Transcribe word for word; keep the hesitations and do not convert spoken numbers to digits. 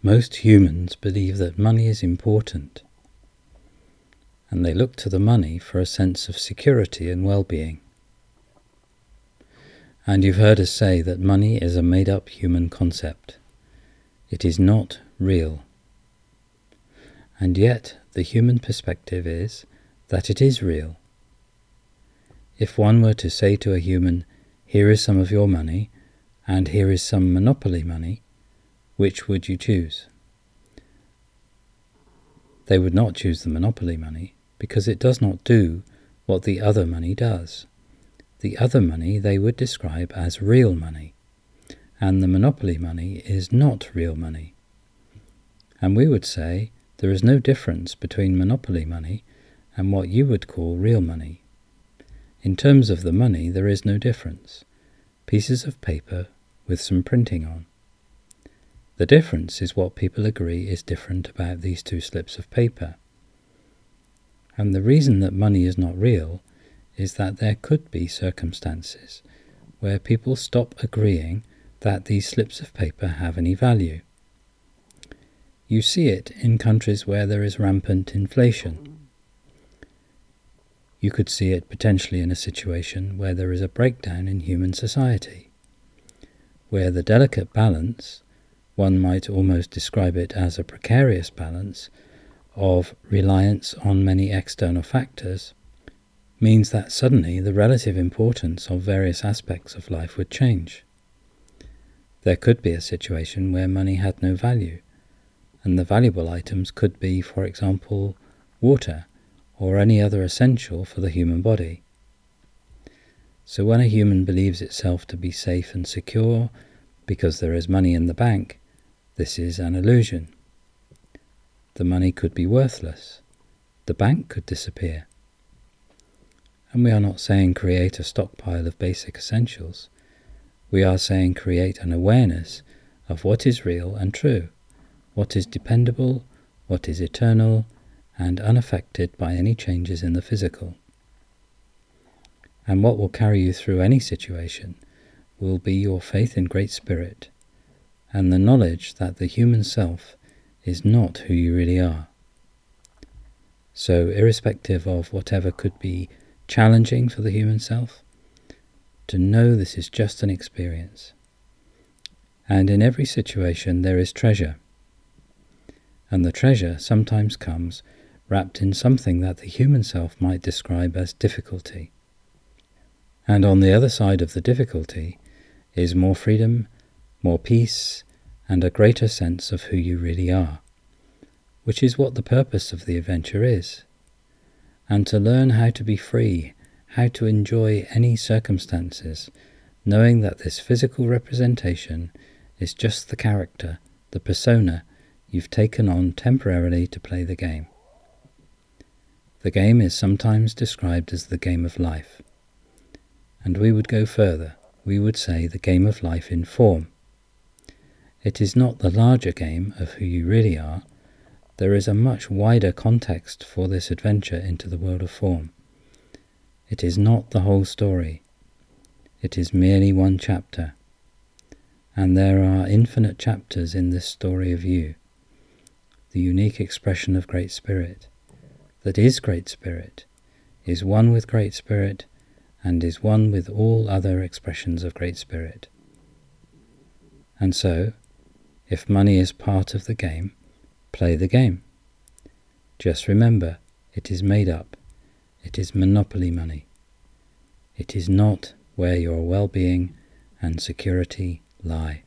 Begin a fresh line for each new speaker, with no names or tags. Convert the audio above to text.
Most humans believe that money is important, and they look to the money for a sense of security and well-being. And you've heard us say that money is a made-up human concept. It is not real. And yet, the human perspective is that it is real. If one were to say to a human, "Here is some of your money, and here is some monopoly money," which would you choose? They would not choose the monopoly money, because it does not do what the other money does. The other money they would describe as real money, and the monopoly money is not real money. And we would say there is no difference between monopoly money and what you would call real money. In terms of the money, there is no difference. Pieces of paper with some printing on. The difference is what people agree is different about these two slips of paper. And the reason that money is not real is that there could be circumstances where people stop agreeing that these slips of paper have any value. You see it in countries where there is rampant inflation. You could see it potentially in a situation where there is a breakdown in human society, where the delicate balance, one might almost describe it as a precarious balance, of reliance on many external factors, means that suddenly the relative importance of various aspects of life would change. There could be a situation where money had no value, and the valuable items could be, for example, water or any other essential for the human body. So when a human believes itself to be safe and secure because there is money in the bank, this is an illusion. The money could be worthless. The bank could disappear. And we are not saying create a stockpile of basic essentials. We are saying create an awareness of what is real and true, what is dependable, what is eternal, and unaffected by any changes in the physical. And what will carry you through any situation will be your faith in Great Spirit, and the knowledge that the human self is not who you really are. So, irrespective of whatever could be challenging for the human self, to know this is just an experience. And in every situation there is treasure. And the treasure sometimes comes wrapped in something that the human self might describe as difficulty. And on the other side of the difficulty is more freedom, more peace, and a greater sense of who you really are, which is what the purpose of the adventure is. And to learn how to be free, how to enjoy any circumstances, knowing that this physical representation is just the character, the persona you've taken on temporarily to play the game. The game is sometimes described as the game of life. And we would go further. We would say the game of life in form. It is not the larger game of who you really are. There is a much wider context for this adventure into the world of form. It is not the whole story. It is merely one chapter. And there are infinite chapters in this story of you, the unique expression of Great Spirit, that is Great Spirit, is one with Great Spirit, and is one with all other expressions of Great Spirit. And so, if money is part of the game, play the game. Just remember, it is made up. It is monopoly money. It is not where your well-being and security lie.